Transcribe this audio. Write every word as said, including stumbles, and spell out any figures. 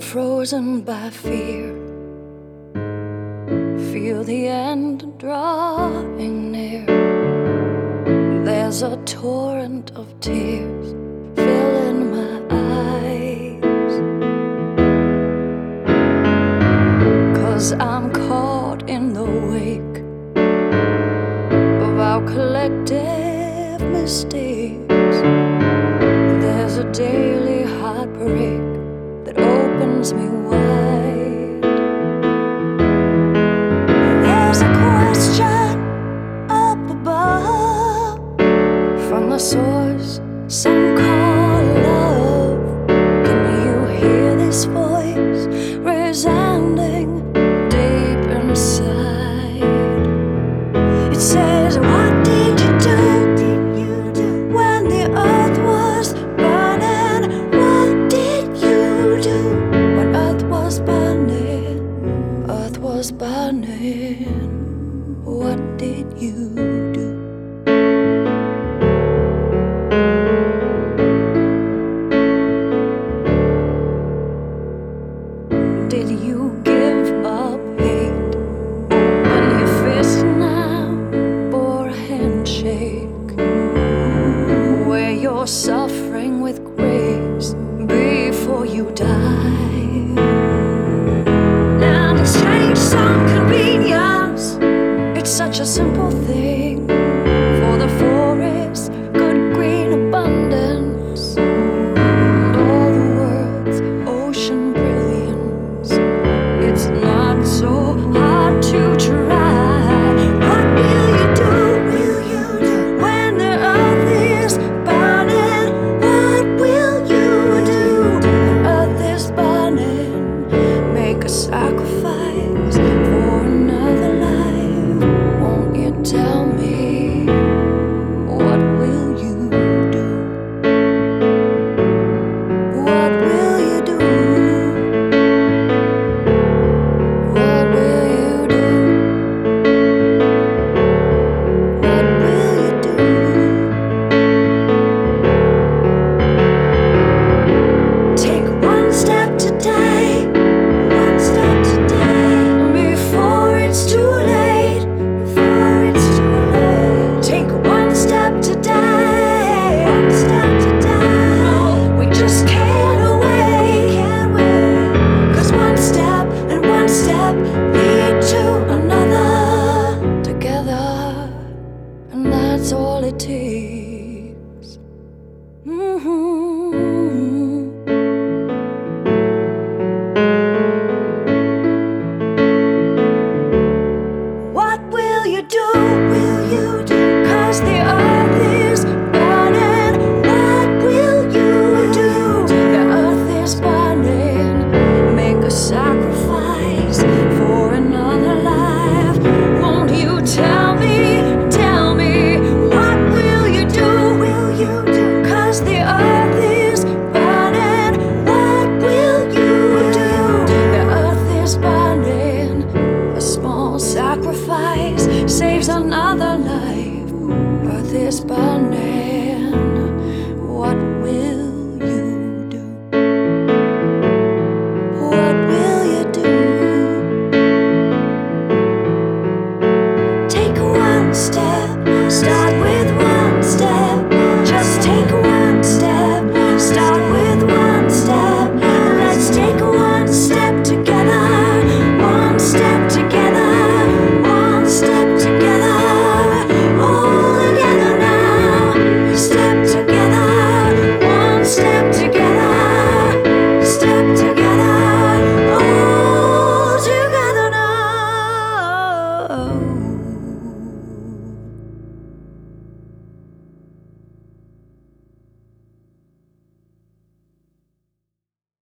frozen by fear. Feel the end drawing near. There's a torrent of tears filling my eyes, 'cause I'm caught in the wake of our collective mistakes. There's a daily heartbreak that opens me wide. There's a question up above from the source some call love. Can you hear this voice resounding deep inside? It says, what did you do when the earth was burning? What did you do when earth was burning? Earth was burning. What did you do? Did you give up hate? Open your fist now for a handshake. Wear your suffering with grace before you die. And exchange some convenience. It's such a simple thing. For the forest, good green abundance, and all the world's ocean brilliance. It's not so hard to try. What will you do? Will you do when the earth is burning? What will you do when earth is burning? Make a sacrifice for another life. Won't you tell me? What will you do? What will you do? What will you do? What will you do? Take one step today, one step today, before it's too late, before it's too late. Take one step today, one step today. No, we just can't wait, can't wait. 'Cause one step and one step lead to another together, and that's all it takes. Mm-hmm. What will you do? Will you do? 'Cause the earth is burning. What will you do? The earth is burning. Make a sacrifice for another life. Won't you tell me? Tell me. What will you do? Will you do? 'Cause the earth is burning. What will you do? The earth is burning. A small sacrifice saves another life. Earth is burning. What will you do? What will you do? Take one step, start with